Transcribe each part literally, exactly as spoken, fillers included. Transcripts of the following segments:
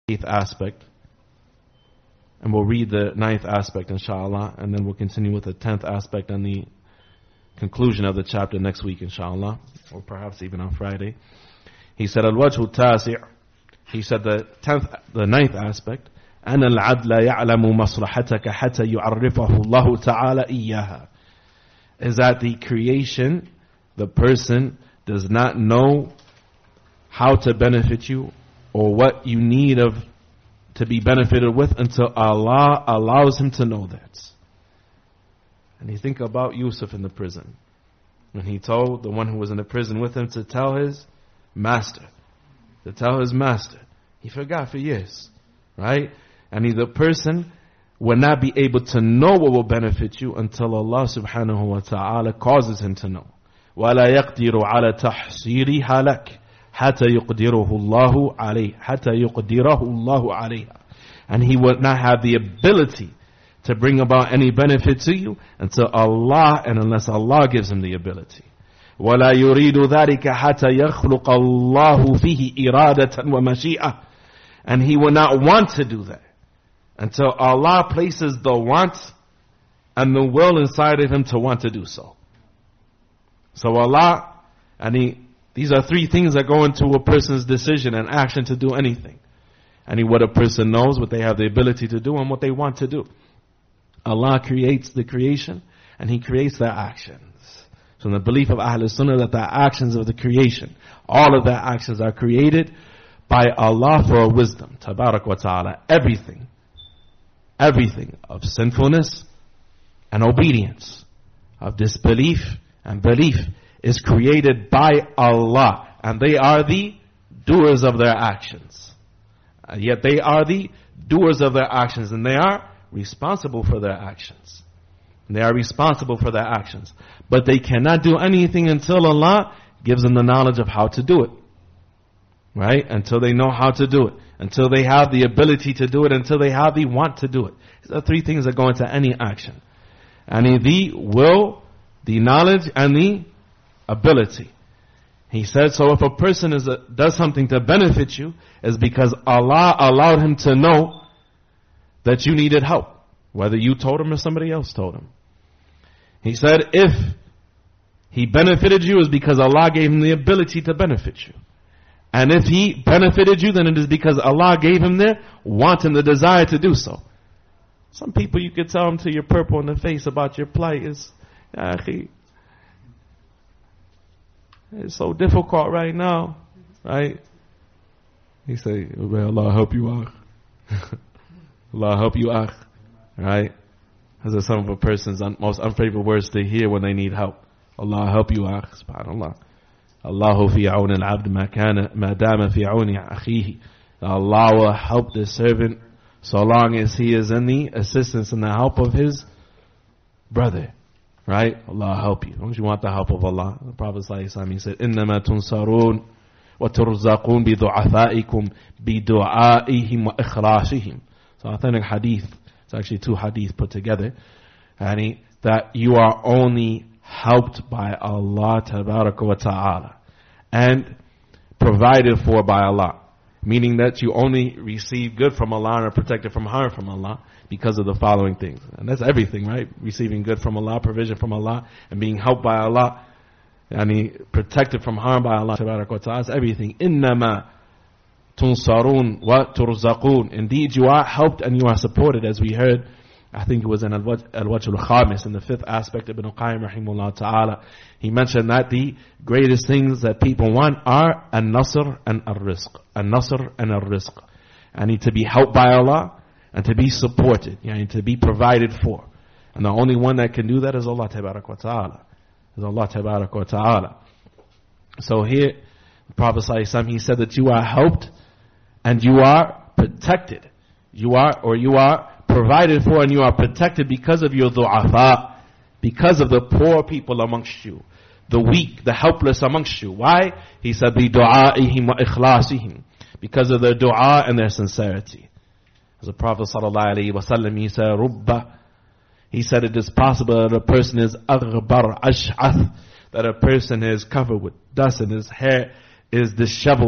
eighth aspect. And we'll read the ninth aspect, inshallah, and then we'll continue with the tenth aspect and the conclusion of the chapter next week, inshallah, or perhaps even on Friday. He said, Al-Wajhu Tasi', he said the tenth, the ninth aspect, أن العدل يعلم مصلحتك حتى يعرفه الله تعالى إياها, is that the creation, the person does not know how to benefit you or what you need of to be benefited with until Allah allows him to know that. And you think about Yusuf in the prison, when he told the one who was in the prison with him to tell his master, to tell his master. He forgot for years, right? And he, the person will not be able to know what will benefit you until Allah subhanahu wa ta'ala causes him to know. وَلَا يَقْدِرُ عَلَى تَحْصِيرِهَا لَكَ حَتَى يُقْدِرَهُ اللَّهُ عَلَيْهِ حَتَى يُقْدِرَهُ اللَّهُ عَلَيْهَا. And he would not have the ability to bring about any benefit to you until Allah, and unless Allah gives him the ability. وَلَا يُرِيدُ ذَلِكَ حَتَى يَخْلُقَ اللَّهُ فِيهِ إِرَادَةً وَمَشِيئَةً. And he will not want to do that until Allah places the want and the will inside of him to want to do so. So Allah, and he, these are three things that go into a person's decision and action to do anything. And he, what a person knows, what they have the ability to do, and what they want to do. Allah creates the creation, and he creates their actions. So in the belief of Ahlul Sunnah, that the actions of the creation, all of their actions are created by Allah for a wisdom, Tabarak wa Ta'ala. Everything, everything of sinfulness and obedience, of disbelief and belief, is created by Allah. And they are the doers of their actions. And yet they are the doers of their actions, and they are responsible for their actions. They are responsible for their actions. But they cannot do anything until Allah gives them the knowledge of how to do it. Right? Until they know how to do it. Until they have the ability to do it. Until they have the want to do it. These are three things that go into any action. And the will, the knowledge, and the ability. He said, so if a person is a, does something to benefit you, it's because Allah allowed him to know that you needed help. Whether you told him or somebody else told him. He said, if he benefited you, it's because Allah gave him the ability to benefit you. And if he benefited you, then it is because Allah gave him the want and the desire to do so. Some people, you could tell them to your purple in the face about your plight. It's, it's so difficult right now, right? He say, well, Allah help you out. Allah help you out, right? Those are some of a person's un- most unfavorable words to hear when they need help. Allah help you out, subhanallah. Allahu fi aun al-abd ma kana ma dama fi auni akhihi. Allah will help the servant so long as he is in the assistance and the help of his brother. Right? Allah help you. Don't you want the help of Allah? The Prophet ﷺ, he said, إِنَّمَا تُنصَرُونَ وَتُرْزَقُونَ بِدُعَفَائِكُمْ بِدُعَائِهِمْ وَإِخْلَاصِهِمْ. So authentic hadith. It's actually two hadith put together. And he, that you are only helped by Allah Tabaraka wa Ta'ala. And provided for by Allah. Meaning that you only receive good from Allah and are protected from harm from Allah because of the following things. And that's everything, right? Receiving good from Allah, provision from Allah, and being helped by Allah. And he protected from harm by Allah Tabaraka wa Ta'ala. That's everything. إِنَّمَا تُنصَرُونَ وَتُرْزَقُونَ. Indeed, you are helped and you are supported, as we heard. I think it was in Al-Wajh al-Khamis, in the fifth aspect of Ibn Qayyim rahimahullah ta'ala. He mentioned that the greatest things that people want are an-nasr and ar-rizq. An-nasr and ar-rizq. And need to be helped by Allah and to be supported. You know, to be provided for. And the only one that can do that is Allah tabarak wa ta'ala. Is Allah tabarak wa ta'ala. So here, the Prophet ﷺ, he said that you are helped and you are protected. You are, or you are provided for and you are protected because of your du'afa, because of the poor people amongst you, the weak, the helpless amongst you. Why? He said, بِدُعَائِهِمْ وَإِخْلَاصِهِمْ, because of their dua and their sincerity. As the Prophet ﷺ, he said, رُبَّ, he said it is possible that a person is أَغْبَرْ أَشْعَث, that a person is covered with dust and his hair is disheveled,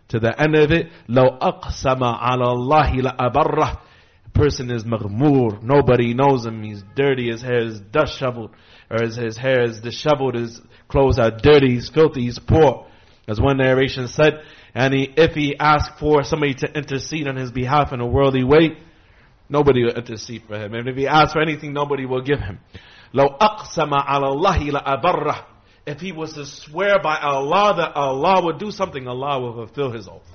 to the end of it, لو أقسم على الله لأبره. Person is maghmur, nobody knows him, he's dirty, his hair is dust shoveled, or his, his hair is disheveled, his clothes are dirty, he's filthy, he's poor. As one narration said, and he, if he asked for somebody to intercede on his behalf in a worldly way, nobody will intercede for him. And if he asks for anything, nobody will give him. لو أقسم على الله لأبره. If he was to swear by Allah that Allah would do something, Allah will fulfill his oath.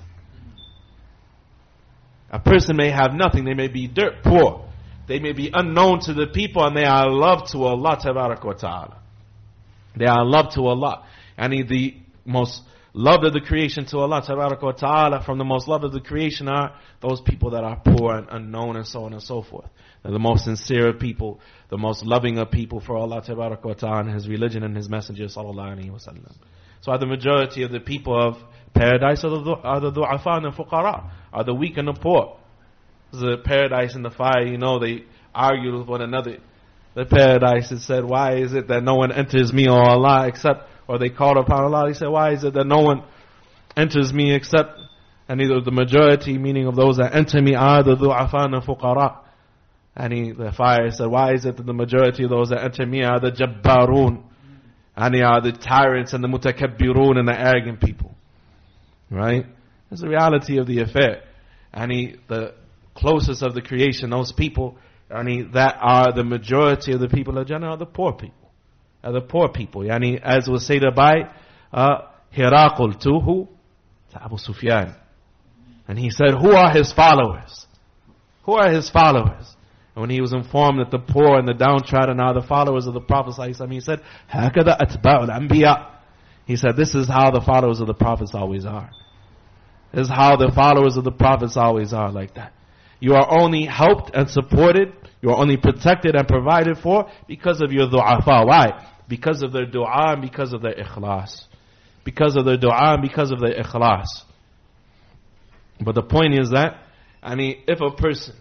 A person may have nothing, they may be dirt poor, they may be unknown to the people, and they are loved to Allah Tabarak wa Ta'ala. They are loved to Allah. And he, the most loved of the creation to Allah Tabarak wa Ta'ala, from the most loved of the creation are those people that are poor and unknown and so on and so forth. They're the most sincere of people, the most loving of people for Allah Tabarak wa Ta'ala and His religion and His Messenger Sallallahu Alaihi Wasallam. So are the majority of the people of paradise are the, are the du'afa and the fuqara, are the weak and the poor. The paradise and the fire, you know, they argued with one another. The paradise has said, why is it that no one enters me, O Allah, except, or they called upon Allah, they said, why is it that no one enters me except, and either the majority, meaning of those that enter me, are the du'afa and the fuqara. And he, the fire said, why is it that the majority of those that enter me are the jabbarun, and they are the tyrants and the mutakabbirun and the arrogant people. Right? That's the reality of the affair. And he, the closest of the creation, those people, and he, that are the majority of the people of Jannah, are the poor people. Are the poor people. Yani, as was said by uh, Hiraqul to who? To Abu Sufyan. And he said, who are his followers? Who are his followers? And when he was informed that the poor and the downtrodden are the followers of the Prophet ﷺ, he said, هَكَذَا أَتْبَعُ الْأَنْبِيَاءِ. He said, this is how the followers of the prophets always are. This is how the followers of the prophets always are, like that. You are only helped and supported, you are only protected and provided for because of your du'afa. Why? Because of their du'a and because of their ikhlas. Because of their du'a and because of their ikhlas. But the point is that, I mean, if a person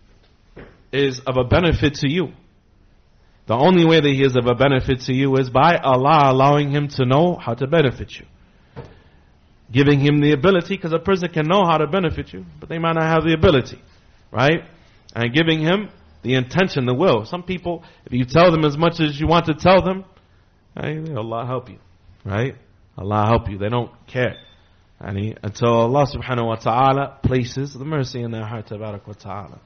is of a benefit to you, the only way that he is of a benefit to you is by Allah allowing him to know how to benefit you. Giving him the ability, because a person can know how to benefit you, but they might not have the ability. Right? And giving him the intention, the will. Some people, if you tell them as much as you want to tell them, hey, Allah help you. Right? Allah help you. They don't care. And he, until Allah subhanahu wa ta'ala places the mercy in their heart, tabarak wa ta'ala.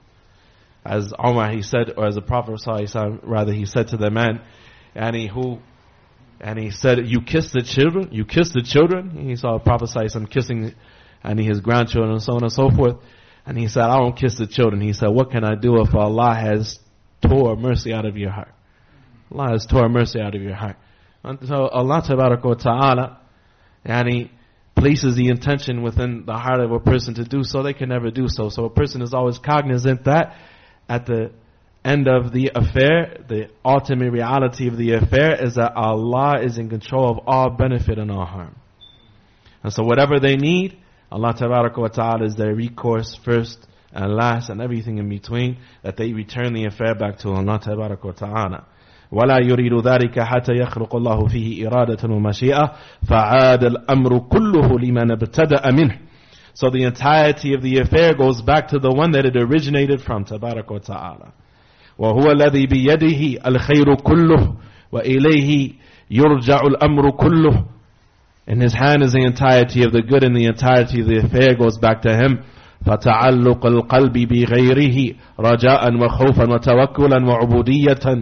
As Umar, he said, or as the Prophet ﷺ, rather, he said to the man, and he who, and he said, you kiss the children, you kiss the children. And he saw the Prophet ﷺ kissing, and his grandchildren and so on and so forth. And he said, I don't kiss the children. He said, what can I do if Allah has tore mercy out of your heart? Allah has tore mercy out of your heart. Until Allah tabarak wa ta'ala, and he places the intention within the heart of a person to do so, they can never do so. So a person is always cognizant that at the end of the affair, the ultimate reality of the affair is that Allah is in control of all benefit and all harm. And so whatever they need, Allah Tabaraka wa Ta'ala is their recourse first and last and everything in between, that they return the affair back to Allah Tabaraka wa Ta'ala. ولا يريد ذلك حتى يخلق الله فيه إرادة ومشيئة فعاد الأمر كله لمن ابتدأ منه. So the entirety of the affair goes back to the one that it originated from, Tabarak wa Ta'ala. وهو الذي بيده الخير كله وإليه يرجع الأمر كله. In his hand is the entirety of the good, and the entirety of the affair goes back to him. فَتَعَلُّقَ الْقَلْبِ بِغَيْرِهِ رَجَاءً وَخَوْفًا وَتَوَكُّلًا وَعُبُودِيَّةً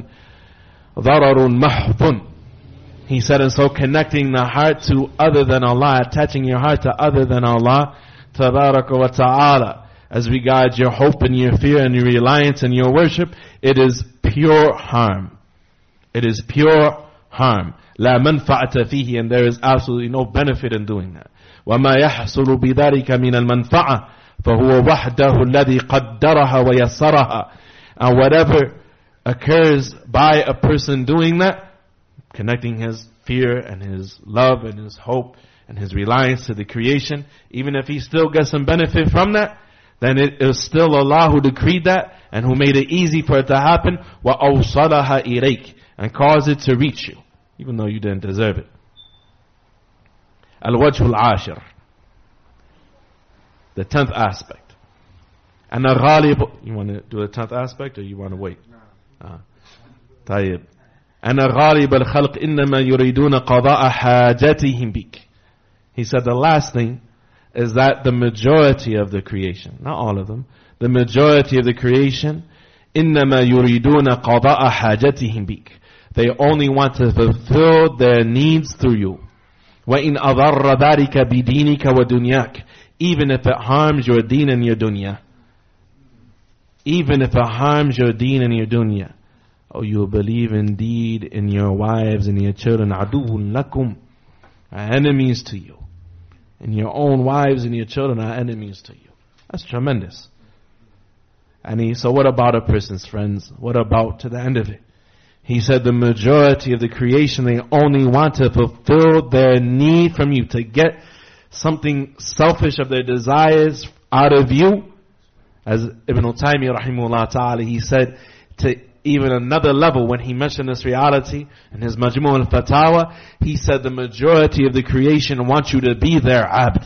ضَرَرٌ مَحْضٌ. He said, and so connecting the heart to other than Allah, attaching your heart to other than Allah, Tabaraka wa Ta'ala, as regards your hope and your fear and your reliance and your worship, it is pure harm. It is pure harm. لا منفعة فيه, and there is absolutely no benefit in doing that. وما يحصل بذلك من المنفعة فهو وحده الذي قدرها ويسرها. And whatever occurs by a person doing that, connecting his fear and his love and his hope and his reliance to the creation, even if he still gets some benefit from that, then it is still Allah who decreed that and who made it easy for it to happen. وَأَوْصَلَهَا إِلَيْكَ, and caused it to reach you, even though you didn't deserve it. Al-Wajhul Ashir. The tenth aspect. And the ghalib, you want to do the tenth aspect or you want to wait? No. طيب. أن غالب الخلق إنما يريدون قضاء حاجتهم بك. He said the last thing is that the majority of the creation, not all of them, the majority of the creation, إنما يريدون قضاء حاجتهم بك. They only want to fulfill their needs through you. وإن أضر ذلك بدينك ودنياك. Even if it harms your deen and your dunya. Even if it harms your deen and your dunya. Oh, you believe indeed in your wives and your children. عدو لكم. Are enemies to you. And your own wives and your children are enemies to you. That's tremendous. And he, so what about a person's friends? What about to the end of it? He said the majority of the creation, they only want to fulfill their need from you, to get something selfish of their desires out of you. As Ibn Taymiyyah rahimahullah ta'ala, he said to even another level when he mentioned this reality in his Majmu' al-Fatawa, he said the majority of the creation wants you to be their abd.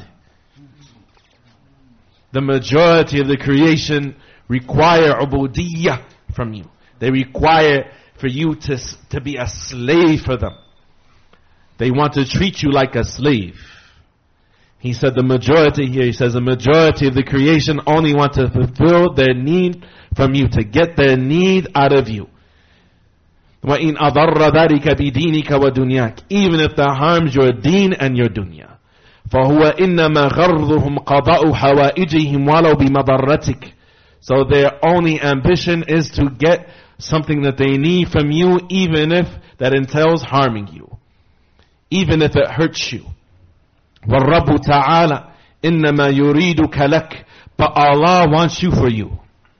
The majority of the creation require ubudiyyah from you. They require for you to, to be a slave for them. They want to treat you like a slave. He said the majority here, he says the majority of the creation only want to fulfill their need from you, to get their need out of you. وَإِنْ أَضَرَّ ذَلِكَ بِدِينِكَ وَدُنْيَاكَ. Even if that harms your deen and your dunya. فَهُوَ إِنَّمَا غَرْضُهُمْ قَضَاءُ حَوَائِجِهِمْ وَلَوْ بِمَضَرَّتِكَ. So their only ambition is to get something that they need from you, even if that entails harming you. Even if it hurts you. وَالرَّبُّ تَعَالَى إِنَّمَا يُرِيدُكَ لَكَ. But Allah wants you for you.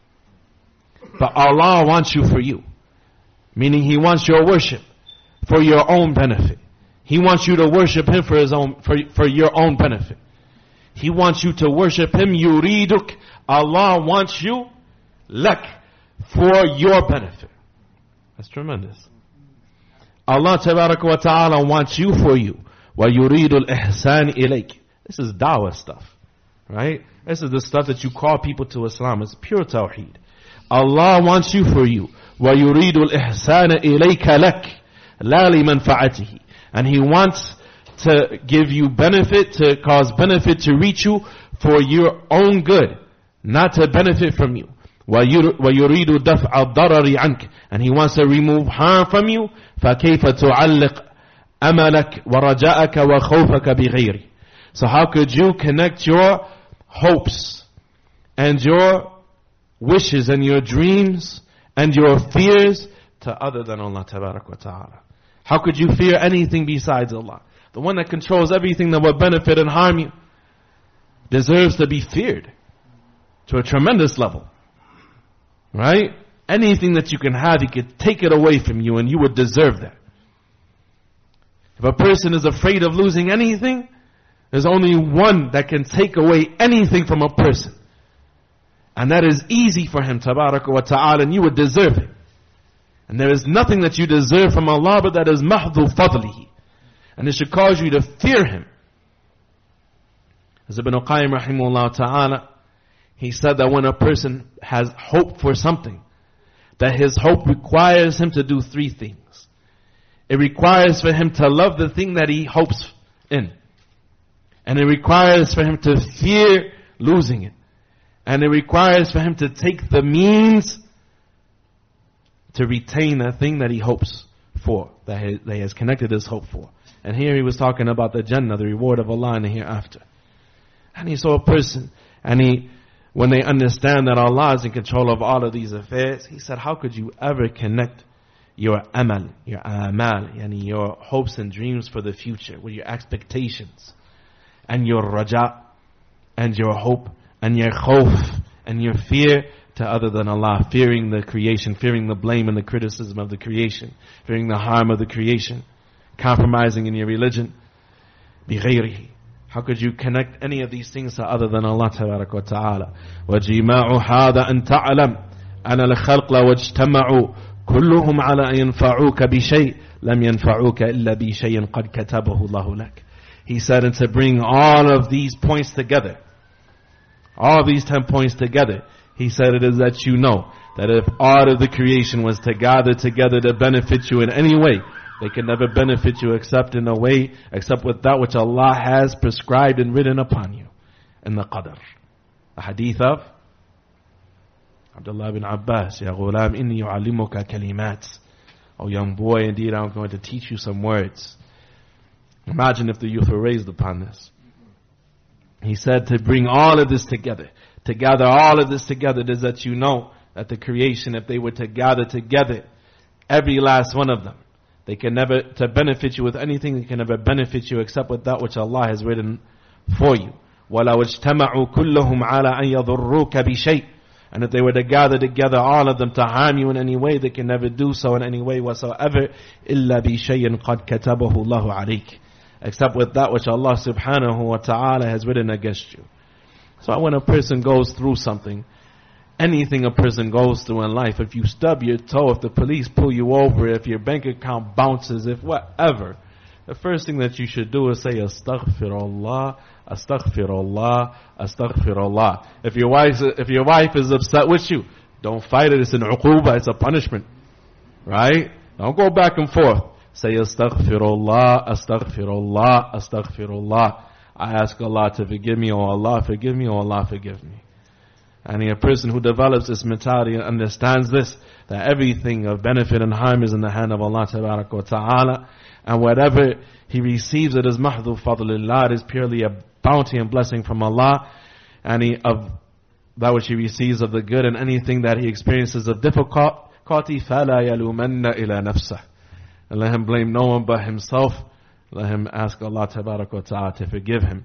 But Allah wants you for you. Meaning He wants your worship for your own benefit. He wants you to worship Him for His own, for, for your own benefit. He wants you to worship Him. Yuriduk. Allah wants you, lak, for your benefit. That's tremendous. Allah tabaraka wa ta'ala wants you for you. Wa yuridul ihsan ilayk. This is dawah stuff. Right? This is the stuff that you call people to Islam. It's pure tawheed. Allah wants you for you. وَيُرِيدُ الْإِحْسَانَ إِلَيْكَ لَكَ لَا لِمَنْفَعَتِهِ. And He wants to give you benefit, to cause benefit to reach you for your own good, not to benefit from you. وَيُرِيدُ دَفْعَ الضَّرَرِ عَنْكَ. And He wants to remove harm from you. فَكَيْفَ تُعَلِّقْ أَمَلَكَ وَرَجَاءَكَ وَخَوْفَكَ بِغَيْرِ. So how could you connect your hopes and your wishes and your dreams and your fears to other than Allah tabarak wa ta'ala? How could you fear anything besides Allah? The one that controls everything that will benefit and harm you deserves to be feared to a tremendous level. Right? Anything that you can have, He could take it away from you and you would deserve that. If a person is afraid of losing anything, there's only one that can take away anything from a person. And that is easy for Him, tabaraka wa ta'ala, and you would deserve it. And there is nothing that you deserve from Allah, but that is mahdhu fadlihi. And it should cause you to fear Him. As Ibn Qayyim rahimahullah ta'ala, he said that when a person has hope for something, that his hope requires him to do three things. It requires for him to love the thing that he hopes in. And it requires for him to fear losing it. And it requires for him to take the means to retain that thing that he hopes for, that he, that he has connected his hope for. And here he was talking about the Jannah, the reward of Allah in the hereafter. And he saw a person, and he, when they understand that Allah is in control of all of these affairs, he said, how could you ever connect your amal, your amal, yani your hopes and dreams for the future, with your expectations, and your raja, and your hope, and your khawf, and your fear to other than Allah, fearing the creation, fearing the blame and the criticism of the creation, fearing the harm of the creation, compromising in your religion, بِغَيْرِهِ. How could you connect any of these things to other than Allah tabarak wa ta'ala? وَجِمَاعُ هَذَا أَن تَعْلَمْ أَنَا الْخَلْقَ وَاجْتَمَعُوا كُلُّهُمْ عَلَى أَن يَنْفَعُوكَ بِشَيْءٍ لَمْ يَنْفَعُوكَ إِلَّا بِشَيْءٍ قَدْ كَتَبَهُ اللَّهُ لَكَ. He said, and to bring all of these points together, All these ten points together. He said it is that you know that if all of the creation was to gather together to benefit you in any way, they can never benefit you except in a way, except with that which Allah has prescribed and written upon you in the qadr. A hadith of Abdullah ibn Abbas, Ya ghulam inni yu'allimuka kalimat. Oh young boy, indeed I'm going to teach you some words. Imagine if the youth were raised upon this. He said to bring all of this together, to gather all of this together, is that you know that the creation, if they were to gather together, every last one of them, they can never, to benefit you with anything, they can never benefit you except with that which Allah has written for you. وَلَوْ اجْتَمَعُوا كُلُّهُمْ عَلَىٰ أَنْ يَضُرُّوكَ بِشَيْءٍ. And if they were to gather together, all of them, to harm you in any way, they can never do so in any way whatsoever. إِلَّا بِشَيْءٍ قَدْ كَتَبَهُ اللَّهُ عَلَيْكَ. Except with that which Allah subhanahu wa ta'ala has written against you. So when a person goes through something, anything a person goes through in life, if you stub your toe, if the police pull you over, if your bank account bounces, if whatever, the first thing that you should do is say, Astaghfirullah, Astaghfirullah, Astaghfirullah. If your wife, if your wife is upset with you, don't fight it, it's an uquba, it's a punishment. Right? Don't go back and forth. Say Astaghfirullah, Astaghfirullah, Astaghfirullah. I ask Allah to forgive me, oh Allah, forgive me, oh Allah, forgive me. And a person who develops this mentality and understands this, that everything of benefit and harm is in the hand of Allah Tabaraka wa Ta'ala, and whatever he receives, it is mahdhu fadlillah, it is purely a bounty and blessing from Allah, and he, of that which he receives of the good, and anything that he experiences of difficulty, فَلَا يَلُومَنَّ إِلَى نَفْسَهِ. And let him blame no one but himself. Let him ask Allah Tabaraka wa Ta'ala to forgive him.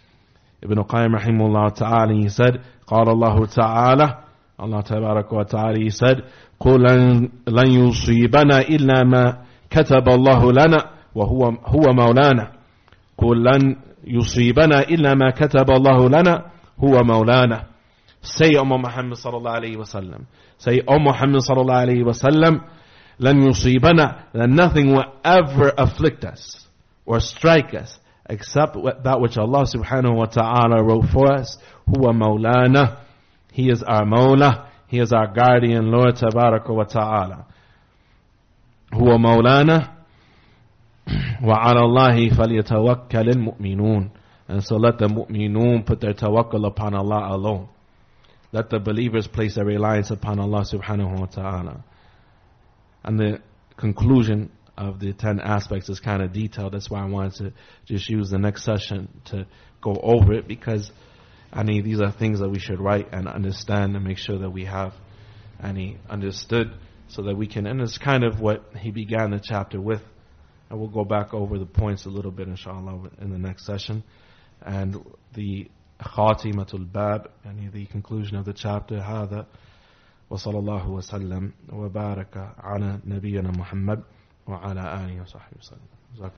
Ibn Qayyim rahimahullah ta'ala, he said, قال الله تعالى, Allah Tabaraka wa Ta'ala, he said, قُلْ لَنْ يُصِيبَنَا إِلَّا مَا كَتَبَ اللَّهُ لَنَا وَهُوَ هُوَ مَوْلَانَا. قُلْ لَنْ يُصِيبَنَا إِلَّا مَا كَتَبَ اللَّهُ لَنَا هُوَ مَوْلَانَا. Say, O Muhammad sallallahu alayhi wa sallam. Say, O Muhammad sallallahu alayhi wa sallam, لَنْ يُصِيبَنَا, that nothing will ever afflict us or strike us except that which Allah subhanahu wa ta'ala wrote for us. Huwa maulana. He is our mawla. He is our guardian Lord tabaraka wa ta'ala. Huwa maulana. Wa ala Allahi falyatawakkal al-mu'minun. And so let the mu'minun put their tawakkul upon Allah alone. Let the believers place their reliance upon Allah subhanahu wa ta'ala. And the conclusion of the ten aspects is kind of detailed. That's why I wanted to just use the next session to go over it, because I mean these are things that we should write and understand and make sure that we have any understood, so that we can, and it's kind of what he began the chapter with, and we'll go back over the points a little bit inshallah in the next session. And the khatimatul bab, and the conclusion of the chapter, هذا وصلى الله وسلم وبارك على نبينا محمد وعلى آله وصحبه وسلم.